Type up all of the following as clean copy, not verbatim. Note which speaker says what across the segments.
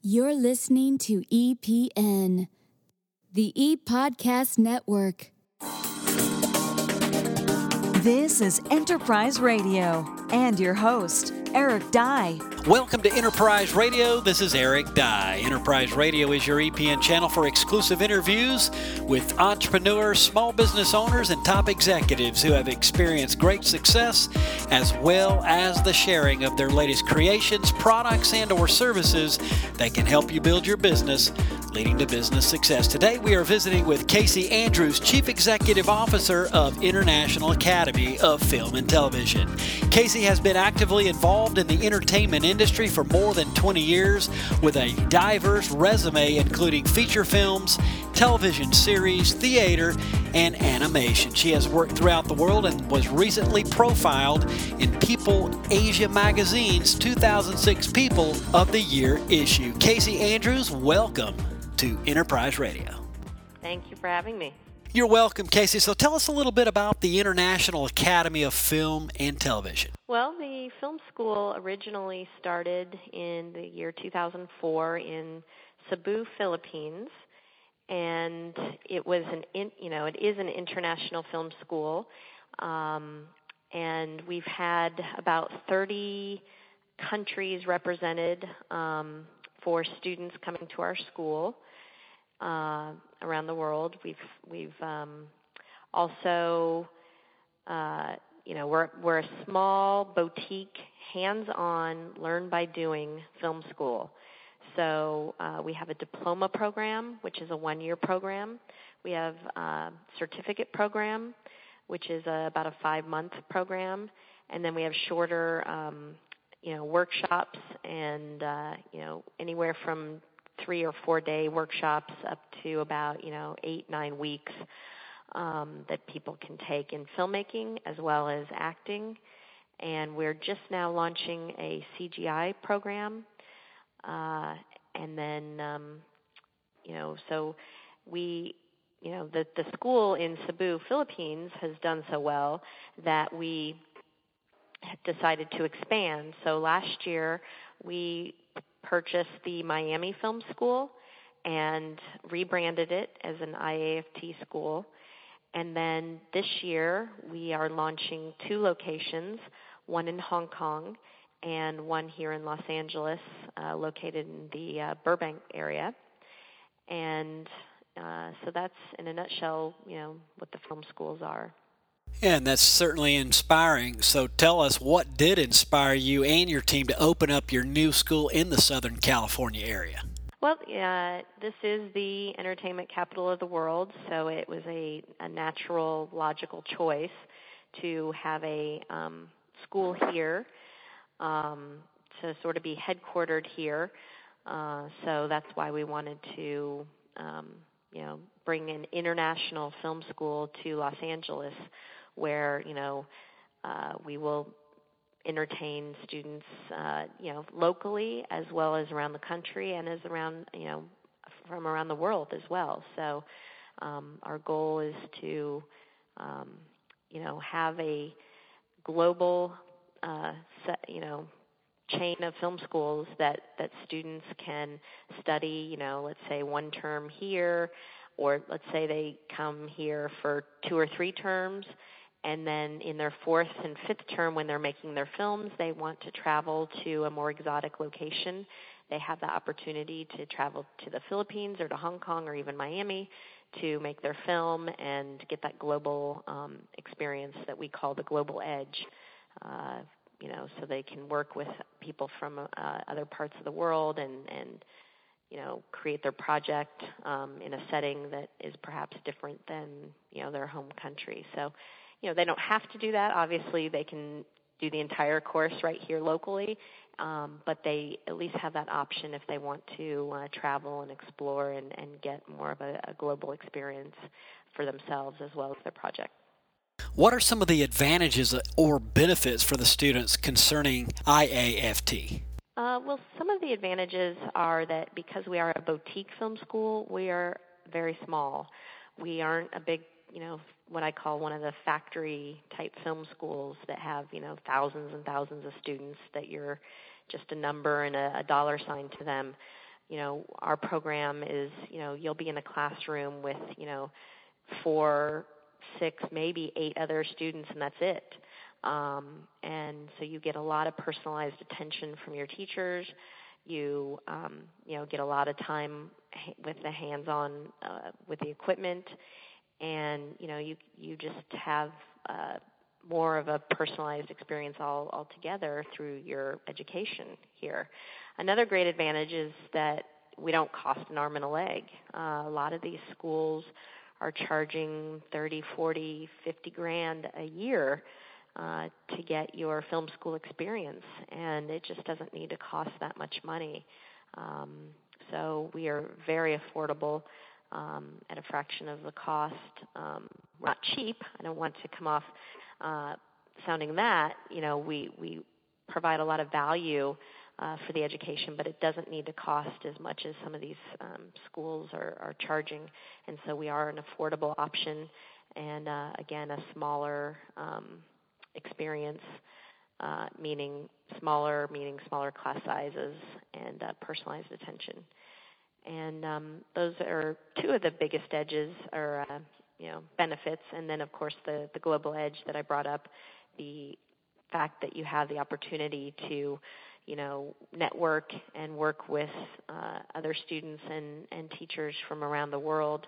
Speaker 1: You're listening to EPN, the ePodcast Network.
Speaker 2: This is Enterprise Radio and your host, Eric Dye.
Speaker 3: Welcome to Enterprise Radio. This is Eric Dye. Enterprise Radio is your EPN channel for exclusive interviews with entrepreneurs, small business owners, and top executives who have experienced great success, as well as the sharing of their latest creations, products, and or services that can help you build your business, leading to business success. Today we are visiting with Casey Andrews, Chief Executive Officer of International Academy of Film and Television. Casey has been actively involved in the entertainment industry for more than 20 years with a diverse resume including feature films, television series, theater, and animation. She has worked throughout the world and was recently profiled in People Asia Magazine's 2006 People of the Year issue. Casey Andrews, welcome to Enterprise Radio.
Speaker 4: Thank you for having me.
Speaker 3: You're welcome, Casey. So tell us a little bit about the International Academy of Film and Television.
Speaker 4: Well, the film school originally started in the year 2004 in Cebu, Philippines, and it was it is an international film school, and we've had about 30 countries represented for students coming to our school around the world. We've also we're a small boutique, hands-on, learn by doing film school. So we have a diploma program, which is a one-year program. We have a certificate program, which is about a 5-month program, and then we have shorter workshops and anywhere from 3 or 4 day workshops up to about 8-9 weeks that people can take in filmmaking as well as acting. And we're just now launching a CGI program, and then so we the school in Cebu, Philippines has done so well that we decided to expand. So last year we purchased the Miami Film School and rebranded it as an IAFT school. And then this year we are launching 2 locations, one in Hong Kong and one here in Los Angeles, located in the Burbank area. And so that's, in a nutshell, what the film schools are.
Speaker 3: Yeah, and that's certainly inspiring. So tell us, what did inspire you and your team to open up your new school in the Southern California area?
Speaker 4: Well, this is the entertainment capital of the world, so it was a natural, logical choice to have a school here, to sort of be headquartered here. So that's why we wanted to, bring an international film school to Los Angeles, where we will entertain students locally as well as around the country and as around from around the world as well. So our goal is to have a global chain of film schools that students can study, let's say 1 term here, or let's say they come here for 2 or 3 terms, and then in their 4th and 5th term, when they're making their films, they want to travel to a more exotic location. They have the opportunity to travel to the Philippines or to Hong Kong or even Miami to make their film and get that global experience that we call the global edge. So they can work with people from other parts of the world and create their project in a setting that is perhaps different than, their home country. So, they don't have to do that. Obviously, they can do the entire course right here locally, but they at least have that option if they want to travel and explore and get more of a global experience for themselves as well as their project.
Speaker 3: What are some of the advantages or benefits for the students concerning IAFT?
Speaker 4: Well, some of the advantages are that because we are a boutique film school, we are very small. We aren't a big, what I call one of the factory-type film schools that have, thousands and thousands of students that you're just a number and a dollar sign to them. our program is, you'll be in a classroom with, 4, 6, maybe 8 other students, and that's it. And so you get a lot of personalized attention from your teachers. You, get a lot of time with the hands-on, with the equipment, and, you just have more of a personalized experience altogether through your education here. Another great advantage is that we don't cost an arm and a leg. A lot of these schools are charging $30, $40, $50,000 a year to get your film school experience, and it just doesn't need to cost that much money. So we are very affordable at a fraction of the cost. We're not cheap. I don't want to come off sounding that. We provide a lot of value for the education, but it doesn't need to cost as much as some of these schools are charging. And so we are an affordable option, and again, a smaller experience, meaning smaller class sizes and personalized attention. And those are two of the biggest edges or benefits. And then, of course, the global edge that I brought up, the fact that you have the opportunity to network and work with other students and teachers from around the world,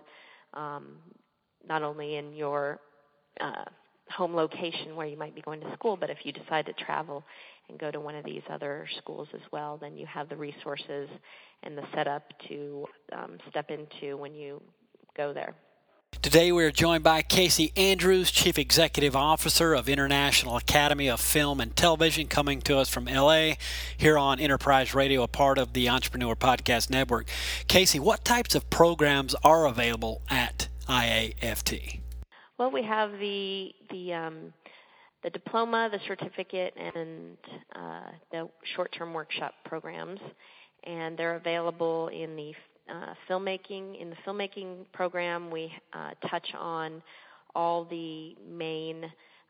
Speaker 4: not only in your home location where you might be going to school, but if you decide to travel and go to one of these other schools as well, then you have the resources and the setup to step into when you go there.
Speaker 3: Today we are joined by Casey Andrews, Chief Executive Officer of International Academy of Film and Television, coming to us from L.A. here on Enterprise Radio, a part of the Entrepreneur Podcast Network. Casey, what types of programs are available at IAFT?
Speaker 4: Well, we have the diploma, the certificate, and the short-term workshop programs, and they're available in the filmmaking. In the filmmaking program, we touch on all the main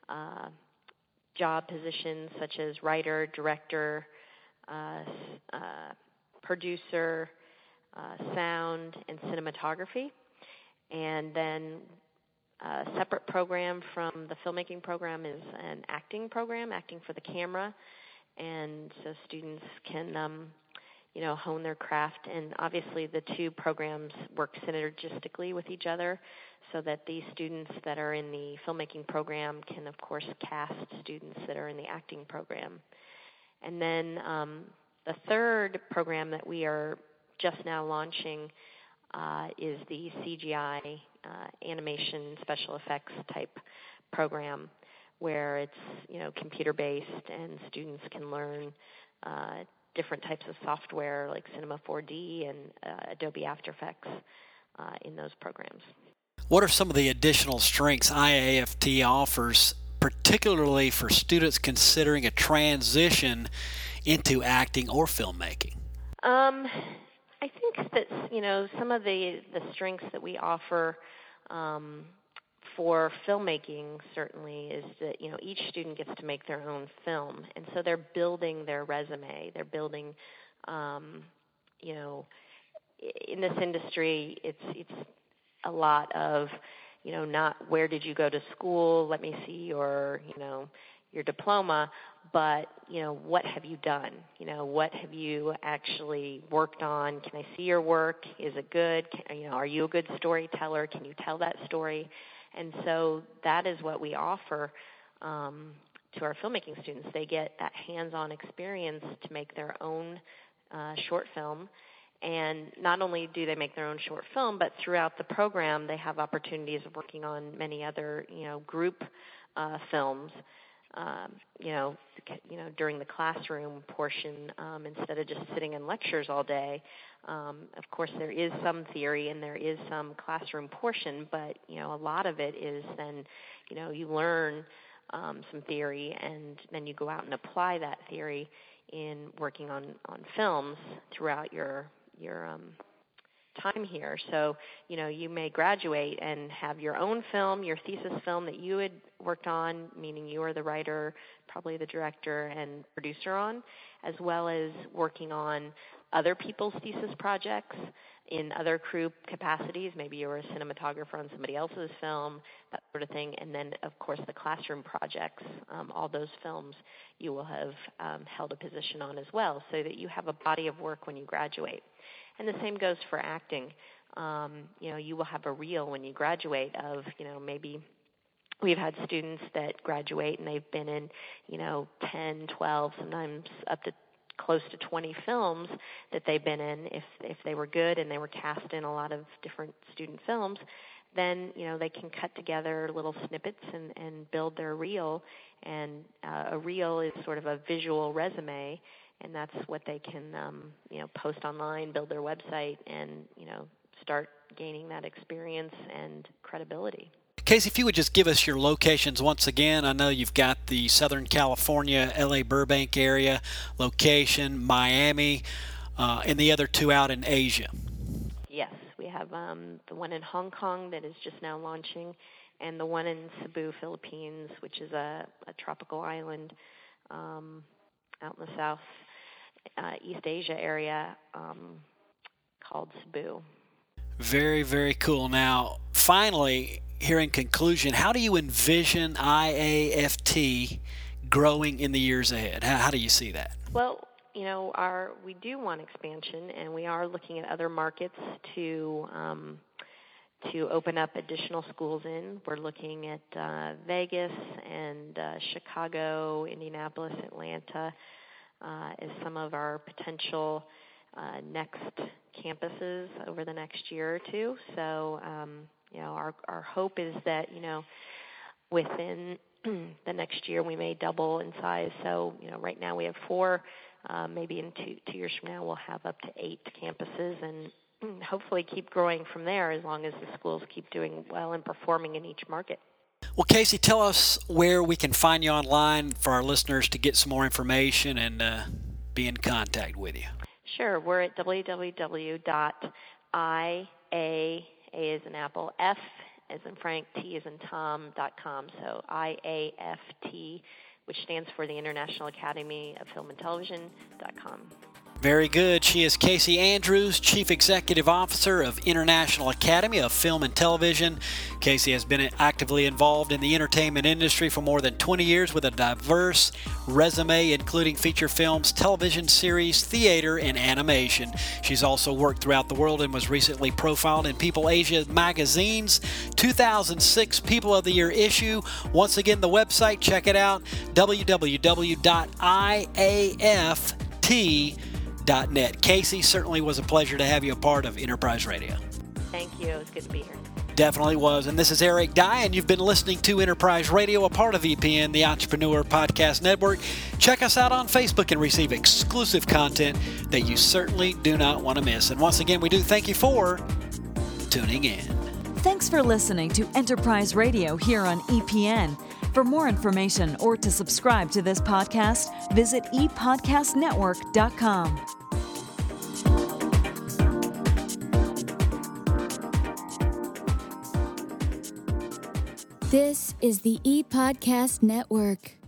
Speaker 4: job positions such as writer, director, producer, sound, and cinematography. And then a separate program from the filmmaking program is an acting program, acting for the camera. And so students can hone their craft, and obviously the two programs work synergistically with each other so that these students that are in the filmmaking program can, of course, cast students that are in the acting program. And then the third program that we are just now launching is the CGI animation special effects type program, where it's computer-based and students can learn different types of software like Cinema 4D and Adobe After Effects in those programs.
Speaker 3: What are some of the additional strengths IAFT offers, particularly for students considering a transition into acting or filmmaking?
Speaker 4: I think that some of the strengths that we offer for filmmaking certainly is that each student gets to make their own film, and so they're building their resume. They're building, in this industry, it's a lot of not where did you go to school, let me see your diploma, but what have you done? What have you actually worked on? Can I see your work? Is it good? Are you a good storyteller? Can you tell that story? And so that is what we offer to our filmmaking students. They get that hands-on experience to make their own short film. And not only do they make their own short film, but throughout the program they have opportunities of working on many other, group films. During the classroom portion, instead of just sitting in lectures all day. Of course, there is some theory and there is some classroom portion, but, a lot of it is then, you learn some theory and then you go out and apply that theory in working on films throughout your time here. So, you may graduate and have your own film, your thesis film that you had worked on, meaning you are the writer, probably the director and producer on, as well as working on other people's thesis projects in other crew capacities. Maybe you were a cinematographer on somebody else's film, that sort of thing. And then, of course, the classroom projects, all those films you will have held a position on as well, so that you have a body of work when you graduate. And the same goes for acting. You will have a reel when you graduate of, maybe we've had students that graduate and they've been in, 10, 12, sometimes up to close to 20 films that they've been in. If they were good and they were cast in a lot of different student films, then they can cut together little snippets and build their reel. And a reel is sort of a visual resume, and that's what they can post online, build their website, and start gaining that experience and credibility.
Speaker 3: Casey, if you would just give us your locations once again. I know you've got the Southern California, LA Burbank area location, Miami, and the other two out in Asia.
Speaker 4: Yes, we have the one in Hong Kong that is just now launching, and the one in Cebu, Philippines, which is a tropical island out in the South East Asia area called Cebu.
Speaker 3: Very, very cool. Now, finally, here in conclusion, how do you envision IAFT growing in the years ahead? How do you see that?
Speaker 4: Well, we do want expansion, and we are looking at other markets to open up additional schools in. We're looking at Vegas and Chicago, Indianapolis, Atlanta as some of our potential next campuses over the next year or two. So, our hope is that, within the next year we may double in size. So, right now we have 4. Maybe in two years from now we'll have up to 8 campuses, and hopefully keep growing from there as long as the schools keep doing well and performing in each market.
Speaker 3: Well, Casey, tell us where we can find you online for our listeners to get some more information and be in contact with you.
Speaker 4: Sure. We're at www.IA, A as in Apple, F as in Frank, T as in Tom.com. So IAFT, which stands for the International Academy of Film and Television.com.
Speaker 3: Very good. She is Casey Andrews, Chief Executive Officer of International Academy of Film and Television. Casey has been actively involved in the entertainment industry for more than 20 years with a diverse resume, including feature films, television series, theater, and animation. She's also worked throughout the world and was recently profiled in People Asia Magazine's 2006 People of the Year issue. Once again, the website, check it out, www.IAFT.net. Casey, certainly was a pleasure to have you a part of Enterprise Radio.
Speaker 4: Thank you. It was good to be here.
Speaker 3: Definitely was. And this is Eric Dye, and you've been listening to Enterprise Radio, a part of EPN, the Entrepreneur Podcast Network. Check us out on Facebook and receive exclusive content that you certainly do not want to miss. And once again, we do thank you for tuning in.
Speaker 2: Thanks for listening to Enterprise Radio here on EPN. For more information or to subscribe to this podcast, visit epodcastnetwork.com.
Speaker 1: This is the ePodcast Network.